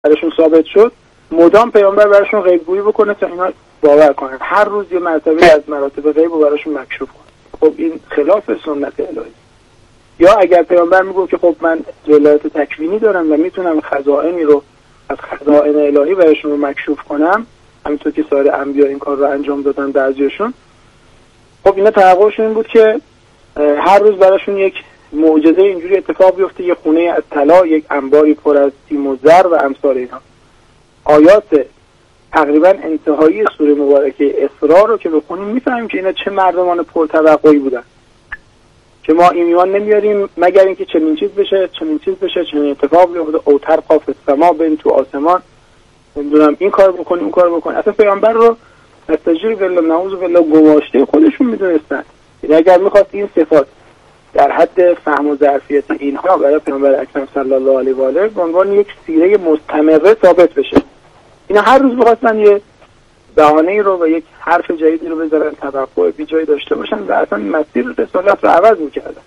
براشون ثابت شد، مدام پیامبر براشون غیب‌گویی بکنه تا اینا باور کنن. هر روز یه مرتبه از مراتب غیب رو براشون مکشوف کنه. خب این خلاف سنت الهی. یا اگر پیامبر میگه که خب من ولایت تکوینی دارم و میتونم خزائنی رو از خزائن الهی براشون رو مکشوف کنم، همینطور که سایر انبیا این کار رو انجام دادن بعضیشون، خب اینا توقعشون این بود که هر روز براشون یک معجزه اینجوری اتفاق بیفته، یه خونه از طلا، یک انباری پر از سیم و زر و امثال اینا. آیات تقریبا انتهایی سوره مبارکه اسراء رو که بخونیم میفهمیم که اینا چه مردمان پرتوقعی بودن که ما ایمان نمیاریم مگر اینکه چنین چیز بشه، چنین چیز بشه، چنین اتفاق بیفته، اوتر قاف السما، بریم تو آسمان، نمیدونم این کار بکنیم اون کار بکنیم. اصلا پیامبر رو استجیر بالله نعوذ بالله گماشته خودشون میدونستن. یعنی اگر میخواست این صفات در حد فهم و ظرفیت اینها برای پیامبر اکرم صلی الله علیه و آله به عنوان یک سیره مستمره ثابت بشه، اینا هر روز می‌خواستن یه بهانه‌ای رو و یک حرف جدیدی رو بذارن، توقع بی جای داشته باشن و اصلا مسیر رسالت رو عوض می‌کردن.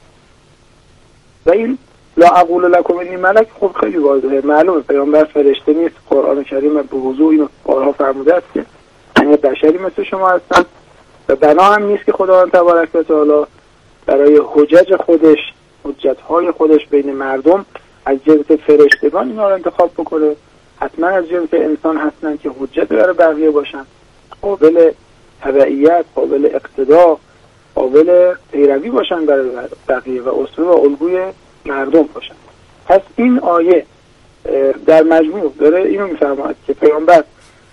و این لا اقول لکم انی ملک خب خیلی واضحه، معلومه پیامبر فرشته نیست. قرآن کریم به وضوح اینو بارها فرموده است که همه بشری مثل شما هستن و بنا هم نیست که خداوند تبارک و تعالی برای حجج خودش، حجت‌های خودش بین مردم از جنس فرشتگان اینا رو انتخاب بکنه. حتما از جنس انسان هستن که حجت برای بقیه باشن، قابل تبعیت، قابل اقتدا، قابل پیروی باشن برای بقیه و اسوه و الگوی مردم باشن. پس این آیه در مجموع داره اینو میفرماید که پیامبر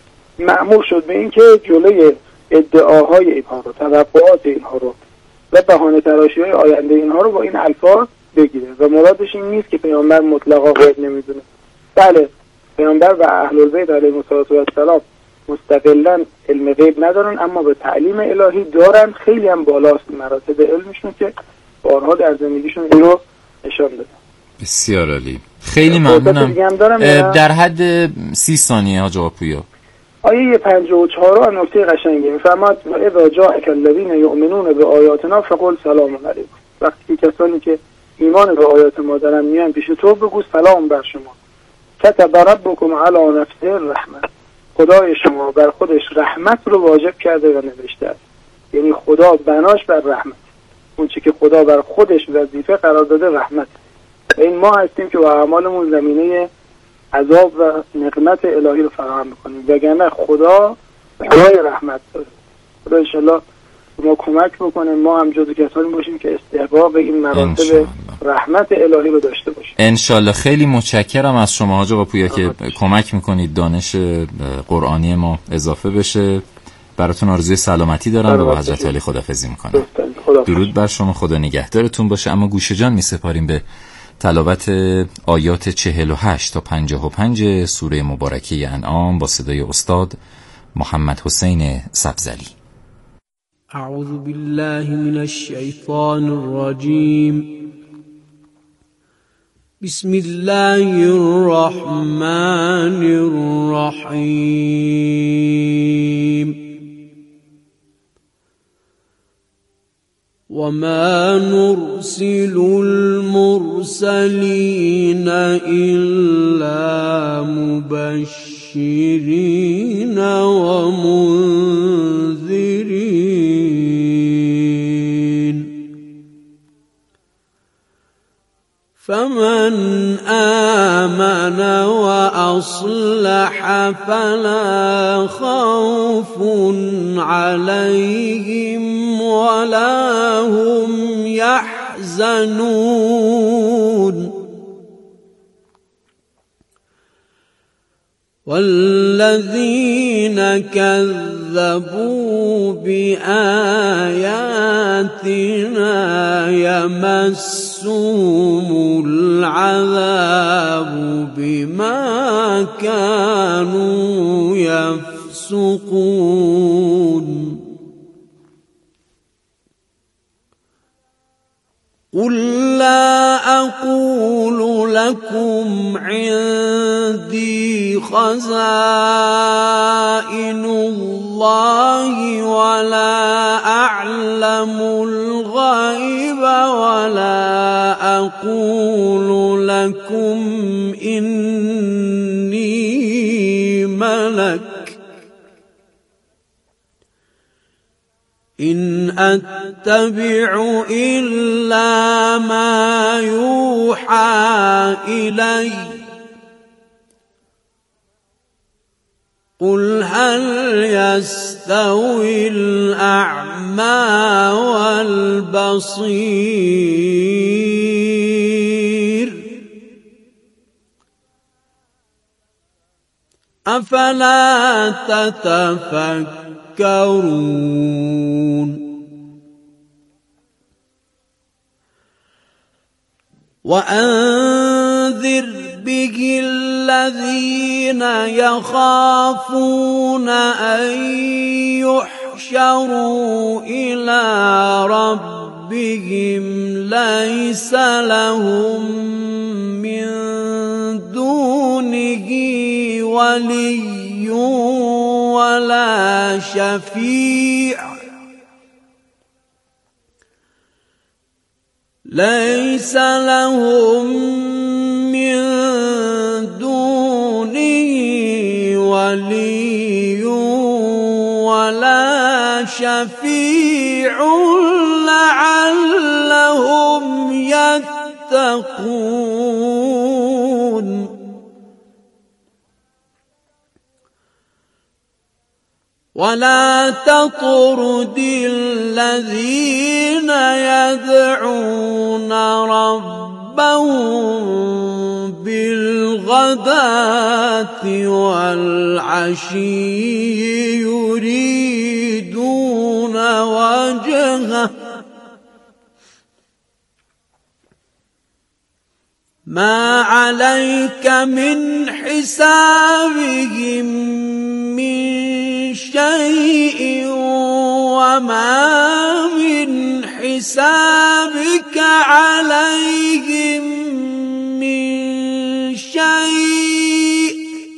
مأمور شد به این که جلوی ادعاهای اینها رو، توقعات اینها رو و بهانه تراشی‌های آینده اینها رو با این الفاظ بگیره و مرادش این نیست که پیامبر مطلقا غیب نمیدونه. بله، پیامبر و اهل البیت علیهم السلام مستقلاً علم غیب ندارن، اما به تعلیم الهی دارن. خیلی هم بالاست مراتب علمشون که بارها در زندگیشون این رو نشان دادن. بسیار عالی، خیلی ممنونم. در حد 30 ثانیه حاج آقا پویا. آیه 54 نکته قشنگی میفرماد و اذا جاءک الذین یؤمنون بآیاتنا فقل سلام علیکم. وقتی که کسانی که ایمان به آیات ما دارن میان پیش تو بگو سلام بر شما. کتب ربکم علی نفسه الرحمه، خدای شما بر خودش رحمت رو واجب کرده و نوشته است. یعنی خدا بناش بر رحمت، اون چی که خدا بر خودش وظیفه قرار داده رحمت. و این ما هستیم که با اعمالمون زمینه عذاب و نقمت الهی رو فراهم میکنیم، وگرنه خدا خدای رحمت داره. خدا انشالله ما کمک بکنه ما هم جزو کسانی باشیم که استحقاق این مراتب رحمت الهی رو داشته باشیم انشالله. خیلی متشکرم از شما حاج آقا پویا که کمک میکنید دانش قرآنی ما اضافه بشه. براتون آرزوی سلامتی دارم و با حضرت علی خداحافظی میکنم. درود بر شما، خدا نگهدارتون باشه. اما گوش جان میسپاریم به تلاوت آیات 48 تا 55 سوره مبارکه انعام با صدای استاد محمد حسین سبزلی. اعوذ بالله من الشیطان الرجیم. بسم الله الرحمن الرحیم. وما نرسل المرسلين إلا مبشرين ومنذرين فمن آمن وأصلح فلا خوف عليهم ولا هم يحزنون والذين كذبوا بآياتنا يمسهم العذاب بما كانوا يفسقون قل لا أقول لكم عندي خزائن الله ولا أعلم الغيب ولا أقول لكم إني ملك إن أتبع إلا ما يوحى إلي قل هل يستوي الأعمى والبصير أفلا تتفكرون وأنذر به الذين يخافون أن يحشروا إلى ربهم ليس لهم من دونه ولي ولا شفيع ليس لهم من دونه ولي ولا شفيع لعلهم يتقون ولا تطرد الذين يدعون ربهم بالغداة والعشي يريدون وجهه ما عليك من حسابهم من شيء وما من حسابك عليهم من شيء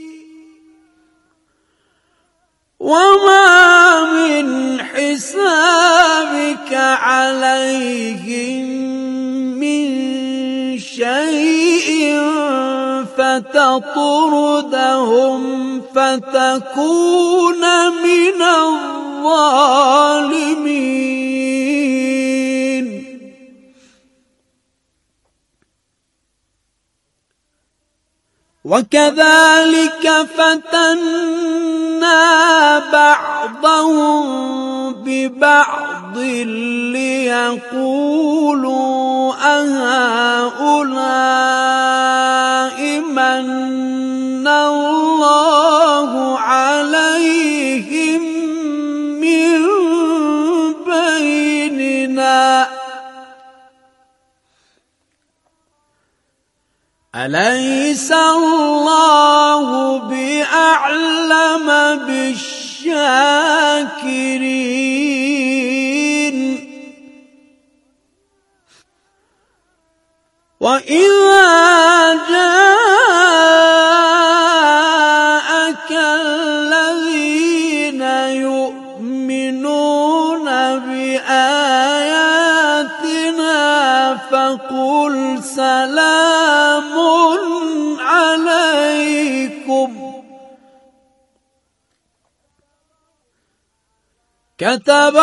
وما من حسابك عليهم من شيء فتطردهم فتكون من الظالمين وكذلك فتنا بعضهم ببعض ليقولوا أهؤلاء من الله عليهم من بيننا أليس الله بأعلم بالشاكرين وإذا جاءك الذين يؤمنون بآياتنا فقل سلام عليكم كتب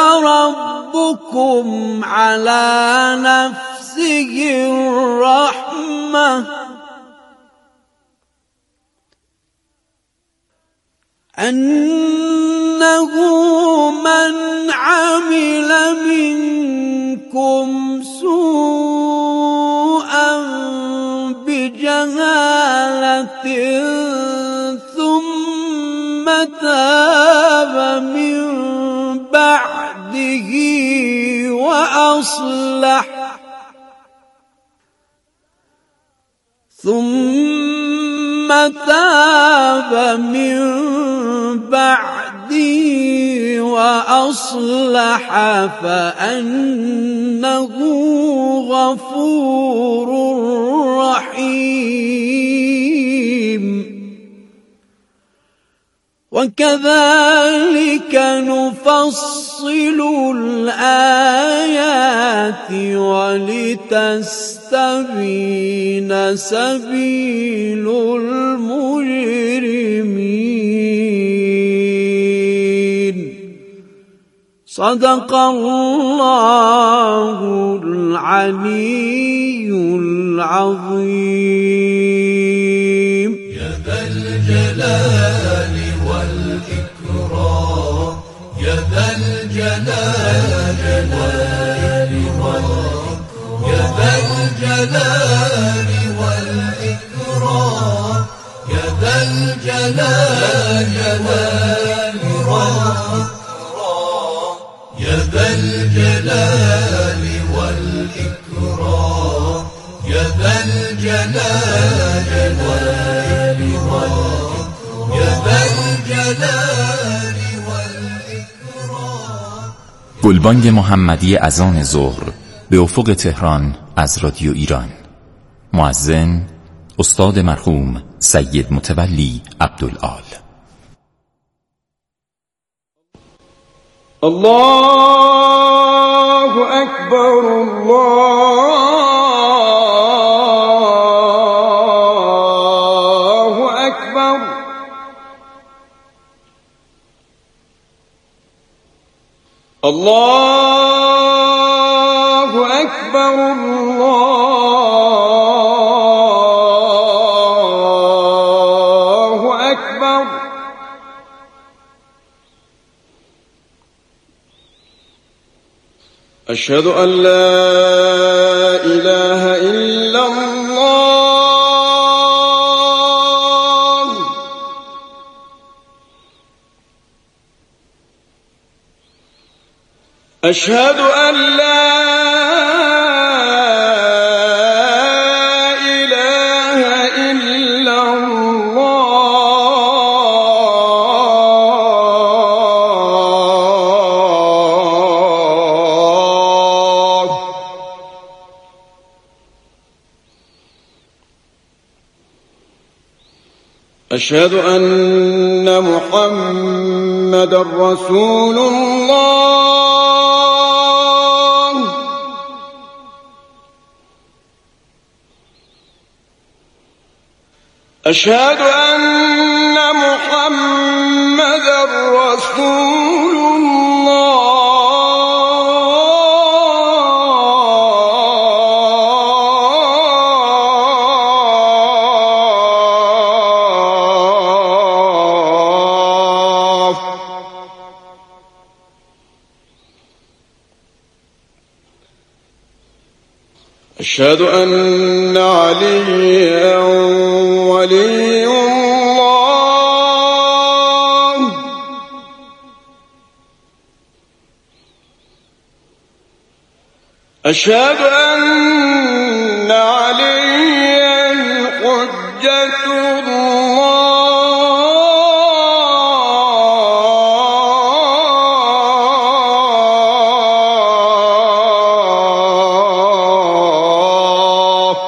ربكم على نفسه الرحمة أنه من عمل منكم سوءا بجهالة ثم تاب من بعده وأصلح فأنه غفور رحيم وكذلك نفصل الآيات ولتستبين سبيل المجرمين صدق الله العلي العظيم. يا ذا الجلال والإكرام، يا ذا الجلال والإكرام، يا ذا الجلال والإكرام، يا ذا الجلال والإكرام، يا ذا الجلال والإكرام، يا ذا الجلال والإكرام، يا ذا الجلال والإكرام. گلبانگ محمدی اذان ظهر به افق تهران از رادیو ایران. مؤذن استاد مرحوم سید متولی عبدالعال. الله أكبر الله أكبر. الله أكبر الله أكبر. أشهد أن لا إله إلا الله. أشهد أن لا إله إلا الله. أشهد أن محمد رسول الله. أشهد أن محمد رسول الله. أشهد أن عليا ولي الله. أشهد أن عليا حجة الله.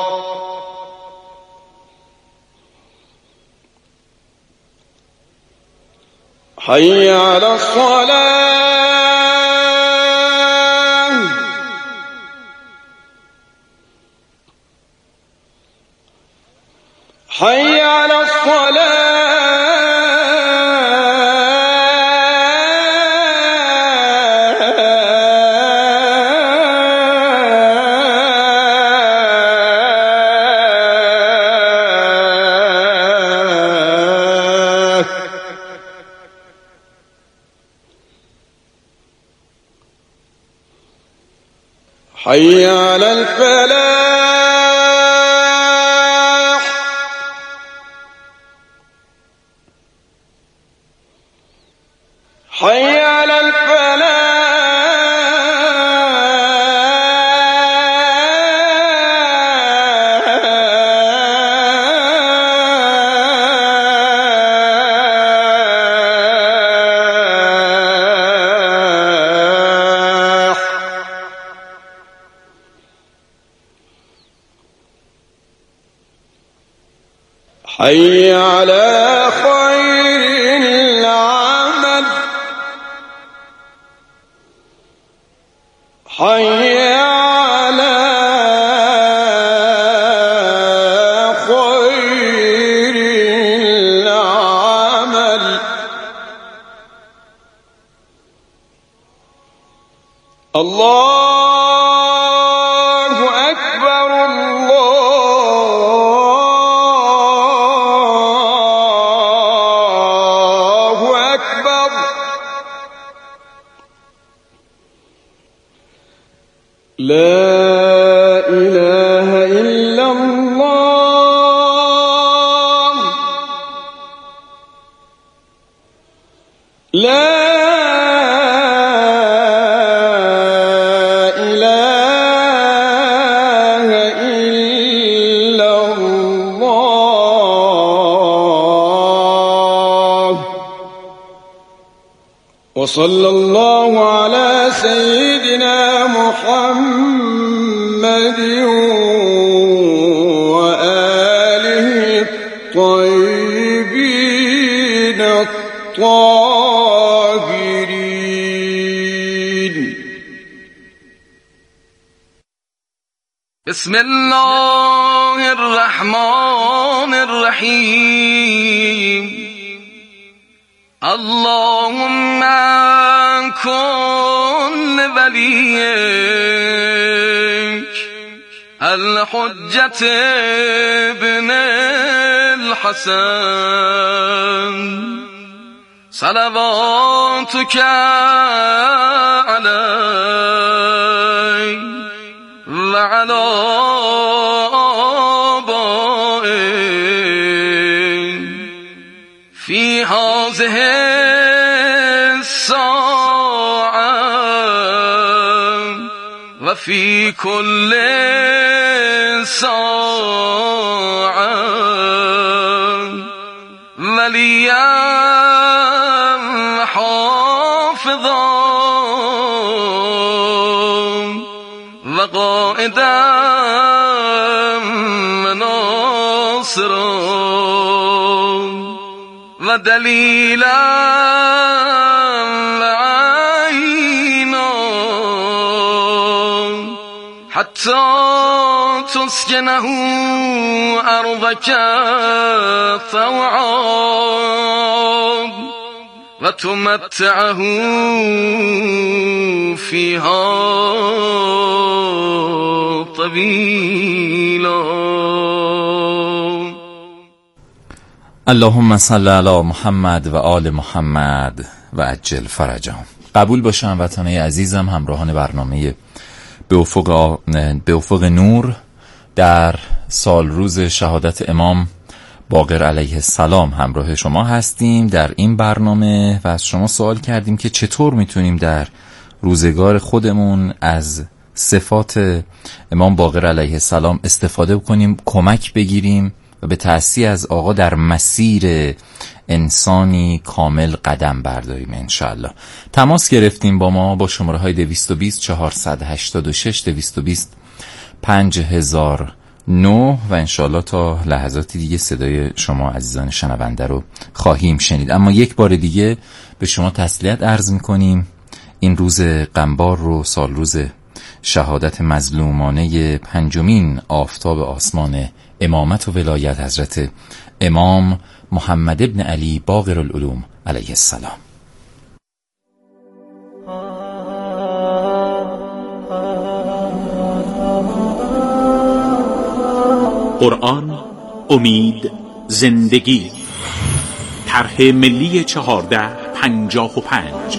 حي على الصلاة. حي على الصلاة. حي على الفلاح. حي على الفلاح. حي على خير العمل. حي على خير العمل. الله اکبر الله اکبر. لا اله الا الله. لا وصلى الله على سيدنا محمد وآله الطيبين الطاهرين. بسم الله الرحمن الرحيم. اللهم كن وليك الحجة ابن الحسن صلواتك عليه وعلى آبائه في هذه الساعة وفي كل ساعة وليا حافظا وقائدا وناصرا ودليلا وعينا حتى تسكنه أرضك طوعا وتمتعه فيها طويلا. اللهم صل علی محمد و آل محمد و عجل فرجهم. قبول باشه هموطنان عزیزم، همراهان برنامه به افق نور در سال روز شهادت امام باقر علیه السلام همراه شما هستیم در این برنامه و از شما سوال کردیم که چطور میتونیم در روزگار خودمون از صفات امام باقر علیه السلام استفاده کنیم، کمک بگیریم و به تأسیس از آقا در مسیر انسانی کامل قدم برداریم انشاءالله. تماس گرفتیم با ما با شماره های 220 486 220 5009 و انشاءالله تا لحظاتی دیگه صدای شما عزیزان شنونده رو خواهیم شنید. اما یک بار دیگه به شما تسلیت عرض میکنیم. این روز غمبار رو، سال روز شهادت مظلومانه پنجمین آفتاب آسمان امامت و ولایت حضرت امام محمد ابن علی باقر العلوم علیه السلام. قرآن، امید، زندگی. طرح ملی 1455.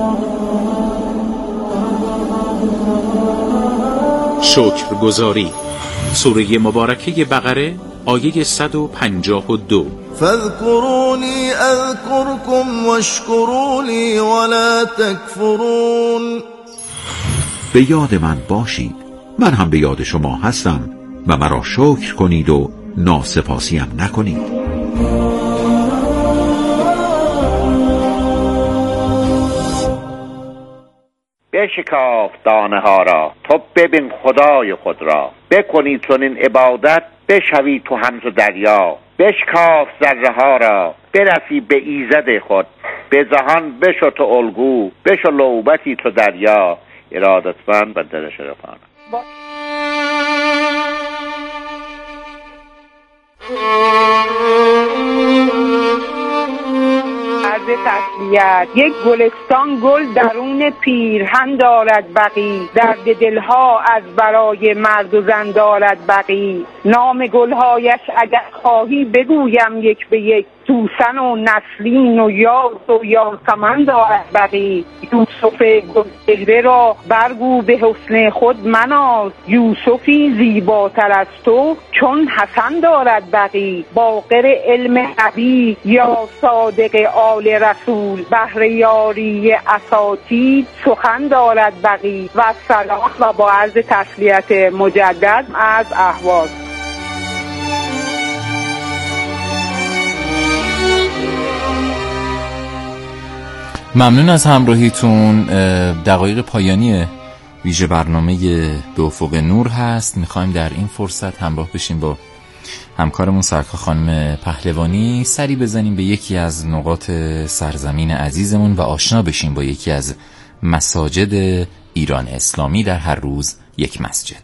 شکرگزاری. سوره مبارکه بقره آیه 152. فاذكروني اذكركم واشكروا لي ولا تكفرون. به یاد من باشید، من هم به یاد شما هستم و مرا شکر کنید و ناسپاسیم نکنید. بشکاف دانه ها را، تو ببین خدای خود را. بکنی چون این عبادت، بشوی تو همز و دریا. بشکاف ذره ها را، برسی به ایزد خود. به جهان بشو تو الگو، بشو لوبتی تو دریا. ارادتمند و دل شرفانه. عرض تسلیت. یک گلستان گل درون پیرهن دارد بقی، درد دلها از برای مرد و زن دارد بقی. نام گلهایش اگر خواهی بگویم یک به یک، سوسن و نسرین و یاس و یاسمن دارد بقی. یوسف گلچهره را برگو به حسن خود مناز، یوسفی زیباتر از تو چون حسن دارد بقی. باقر علم نبی یا صادق آل رسول، بهر یاری اساطیر سخن دارد بقی. و سلام و با عرض تسلیت مجدد از اهواز. ممنون از همراهیتون. دقایق پایانی ویژه برنامه به افق نور هست. میخوایم در این فرصت همراه بشیم با همکارمون سرکار خانم پهلوانی، سری بزنیم به یکی از نقاط سرزمین عزیزمون و آشنا بشیم با یکی از مساجد ایران اسلامی. در هر روز یک مسجد.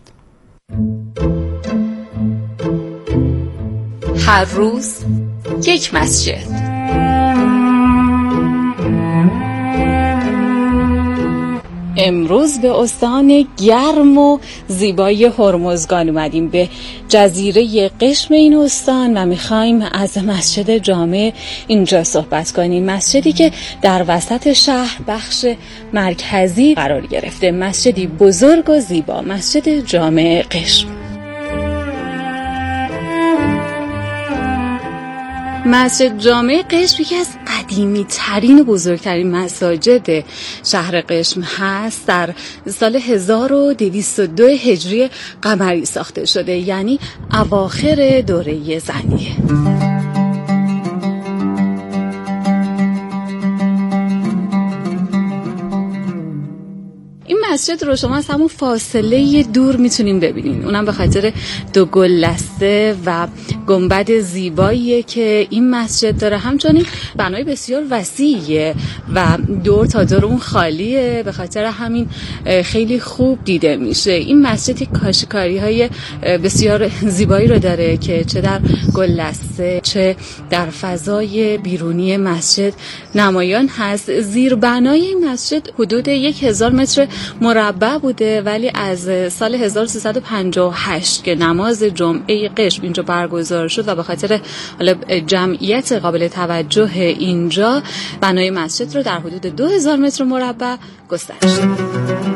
هر روز یک مسجد. امروز به استان گرم و زیبای هرمزگان اومدیم، به جزیره قشم این استان، و میخوایم از مسجد جامع اینجا صحبت کنیم. مسجدی که در وسط شهر بخش مرکزی قرار گرفته، مسجدی بزرگ و زیبا، مسجد جامع قشم. مسجد جامع قشم یکی از قدیمی ترین و بزرگترین مساجد شهر قشم هست. در سال 1202 هجری قمری ساخته شده، یعنی اواخر دوره زنیه. مسجد رو شما از همون فاصله دور میتونین ببینین، اونم به خاطر دو گلدسته و گنبد زیباییه که این مسجد داره. همچنین بنای بسیار وسیعیه و دور تا دور اون خالیه، به خاطر همین خیلی خوب دیده میشه. این مسجد کاشیکاری های بسیار زیبایی رو داره که چه در گلدسته چه در فضای بیرونی مسجد نمایان هست. زیر بنای این مسجد حدود 1000 متر مربع بوده، ولی از سال 1358 که نماز جمعه قشم اینجا برگزار شد و به خاطر جمعیت قابل توجه اینجا، بنای مسجد رو در حدود 2000 متر مربع گسترش داد.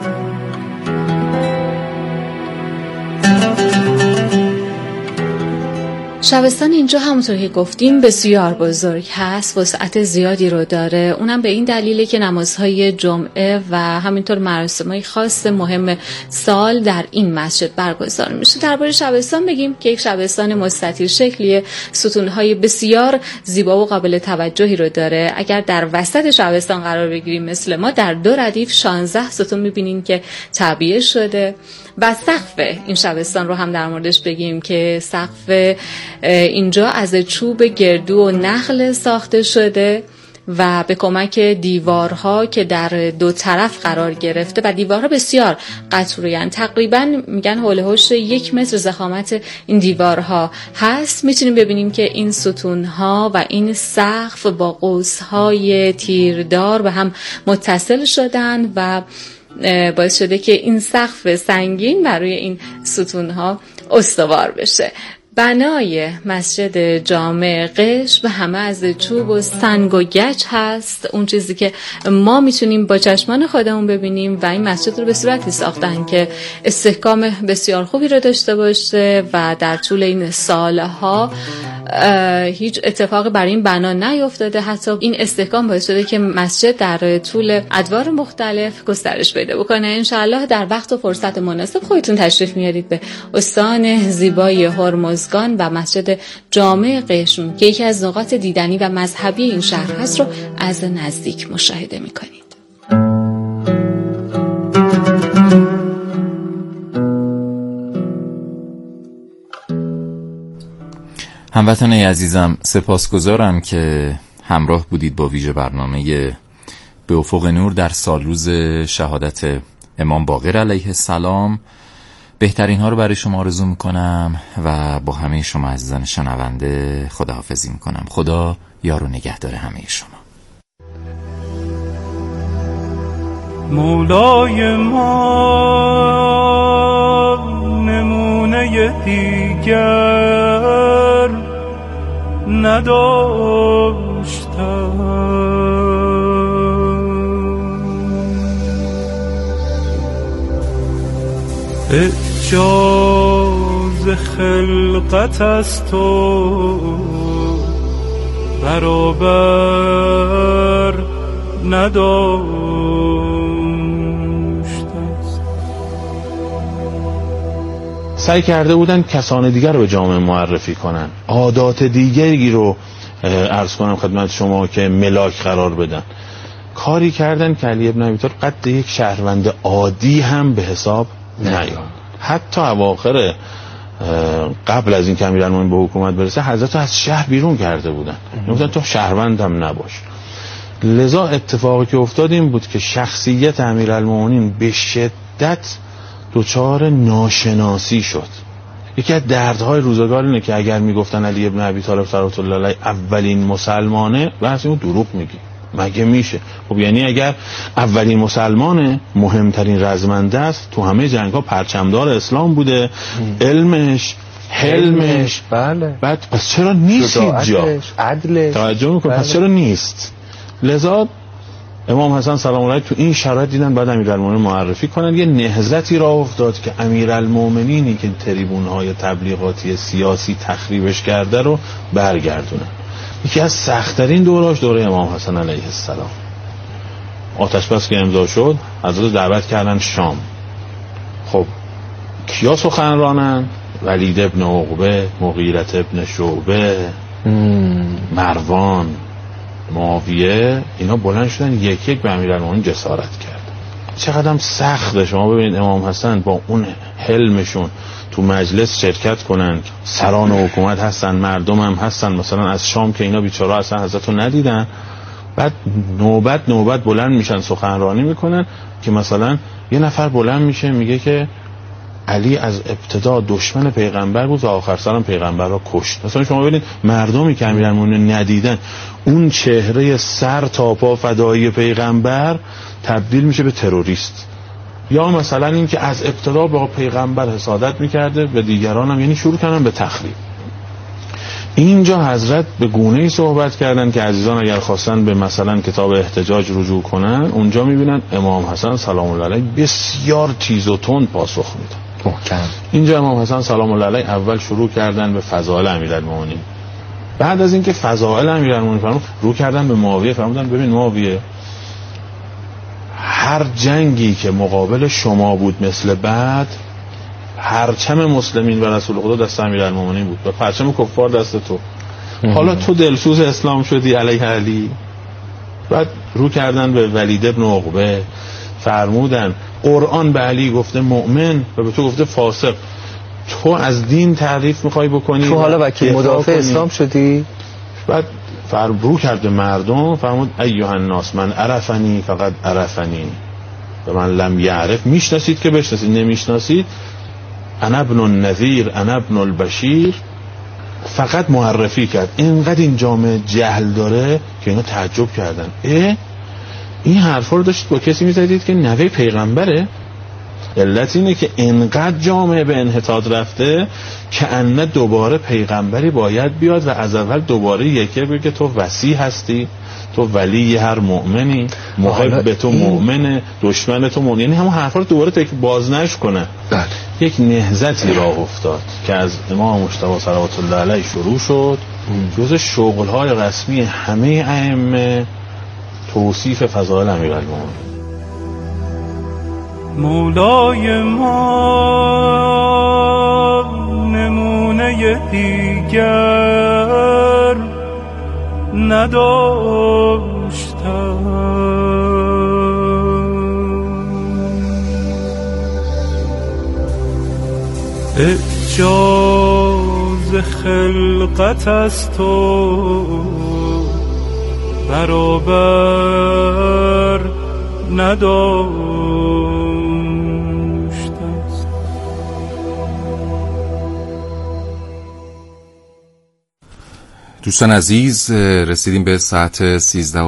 شبستان اینجا همونطور که گفتیم بسیار بزرگ هست، وسعت زیادی رو داره. اونم به این دلیله که نمازهای جمعه و همینطور مراسم‌های خاص مهم سال در این مسجد برگزار میشه. درباره شبستان بگیم که یک شبستان مستطیل شکلیه، ستونهای بسیار زیبا و قابل توجهی رو داره. اگر در وسط شبستان قرار بگیریم مثل ما، در دو ردیف 16 ستون میبینین که تعبیه شده. و سقف این شبستان رو هم در موردش بگیم که سقف اینجا از چوب گردو و نخل ساخته شده و به کمک دیوارها که در دو طرف قرار گرفته و دیوارها بسیار قطوره‌اند، تقریبا میگن حول و حوش 1 متر ضخامت این دیوارها هست. میتونیم ببینیم که این ستونها و این سقف با قوس‌های تیردار به هم متصل شدن و باعث شده که این سقف سنگین برای این ستونها استوار بشه. بنای مسجد جامع قشم همه از چوب و سنگ و گچ هست، اون چیزی که ما میتونیم با چشمان خودمون ببینیم، و این مسجد رو به صورتی ساختن که استحکام بسیار خوبی رو داشته باشه و در طول این سالها هیچ اتفاقی برای این بنا نیفتاده. حتی این استحکام باعث شده که مسجد در طول ادوار مختلف گسترش پیدا بکنه. انشاءالله در وقت و فرصت مناسب خودتون تشریف میارید به استان زیبای هرمزگان و مسجد جامع قشم که یکی از نقاط دیدنی و مذهبی این شهر هست رو از نزدیک مشاهده میکنید. هموطنان عزیزم، سپاسگزارم که همراه بودید با ویژه برنامه به افق نور در سالروز شهادت امام باقر علیه السلام. بهترین ها رو برای شما آرزو میکنم و با همه شما عزیزان شنونده خداحافظی میکنم. خدا یار و نگهدار همه شما. مولای ما نمونه دیگر نداشتم. اعجاز خلقت از تو برابر نداشت. سعی کرده بودن کسان دیگر رو به جامعه معرفی کنن، عادات دیگری رو عرض کنم خدمت شما که ملاک قرار بدن. کاری کردن که علی ابن ابی طالب قد یک شهروند عادی هم به حساب نیاد. حتی اواخر قبل از این که امیرالمومنین به حکومت برسه حضرت از شهر بیرون کرده بودن، گفتن تو شهروند هم نباش. لذا اتفاقی که افتاد این بود که شخصیت امیرالمومنین به شدت دچار ناشناسی شد. یکی از دردهای روزگار اینه که اگر میگفتن علی ابن ابی طالب صلوات الله علیه اولین مسلمانه، بحث اینو دروغ میگی، مگه میشه؟ خب یعنی اگر اولین مسلمانه، مهمترین رزمنده است، تو همه جنگ‌ها پرچمدار اسلام بوده، علمش، حلمش، بله. بعد پس چرا نیست اینجا؟ عدلش، توجه میکنه، پس چرا نیست؟ لذا امام حسن سلام الله علیه تو این شرایط دیدن بعد امیرالمومنین معرفی کنن. یه نهضتی راه افتاد که امیرالمومنینی که تریبون‌های تبلیغاتی سیاسی تخریبش کرده رو برگردونن. یکی از سخت‌ترین دوراش دوره امام حسن علیه السلام. آتش‌بس که امضا شد، حضرت دعوت کردن شام. خب کیا سخنرانن؟ ولید ابن عقبه، مغیرة ابن شعبه، مروان، معاویه، اینا بلند شدن یک یک به امیرالمومنین جسارت کرد. چقدر سخته شما ببینید امام حسن با اون حلمشون تو مجلس شرکت کنن، سران حکومت هستن، مردم هم هستن، مثلا از شام که اینا بیچاره اصلا حضرتو ندیدن، بعد نوبت بلند میشن سخنرانی میکنن که مثلا یه نفر بلند میشه میگه که علی از ابتدا دشمن پیغمبر بود و آخر سرم پیغمبر را کشت. مثلا شما ببینید مردمی که امیرالمومنین ندیدن، اون چهره سر تا پا فدایی پیغمبر تبدیل میشه به تروریست. یا مثلا این که از ابتدا با پیغمبر حسادت میکرده و دیگران هم، یعنی شروع کردن به تخریب. اینجا حضرت به گونه‌ای صحبت کردن که عزیزان اگر خواستن به مثلا کتاب احتجاج رجوع کنن، اونجا میبینن امام حسن سلام الله علیه بسیار تیز و تند پاسخ میدن. اینجا امام حسن سلام الله علیه اول شروع کردن به فضائل امیرالمومنین. بعد از اینکه فضائل امیرالمومنین فرمود، رو کردن به معاویه، فرمودن ببین معاویه، هر جنگی که مقابل شما بود مثل بعد، پرچم مسلمین و رسول خدا دست امیرالمومنین بود و پرچم کفار دست تو. حالا تو دلسوز اسلام شدی علیه علی. بعد رو کردن به ولید ابن عقبه، فرمودن قرآن به علی گفته مؤمن و به تو گفته فاسق، تو از دین تعریف میخوای بکنی، تو حالا وکیل مدافع اسلام شدی. بعد رو کرد به مردم، فرمود ایها الناس من عرفنی فقط عرفنی و من لم یعرف، میشناسید که بشناسید، نمیشناسید انا ابن النذیر انا ابن البشیر. فقط معرفی کرد. اینقدر این جامعه جهل داره که اینا تعجب کردن، این حرفا رو داشتید با کسی میزدید که نوه پیغمبره؟ علت اینه که اینقدر جامعه به انحطاط رفته که انه دوباره پیغمبری باید بیاد و از اول دوباره یکی بگه که تو وصی هستی، تو ولی هر مؤمنی، محب تو مؤمنه، دشمن تو مؤمن، یعنی همون حرفا رو دوباره بازنش کنه. یک نهضتی راه افتاد که از امام مجتبی صلوات الله علیه شروع شد. جز شغل‌های رسمی همه ائمه توصیف فضائل امیرالمومنین. مولای ما نمونه دیگر نداشتم. اعجاز خلقت از تو برابر نداشت. دوستان عزیز، رسیدیم به ساعت 13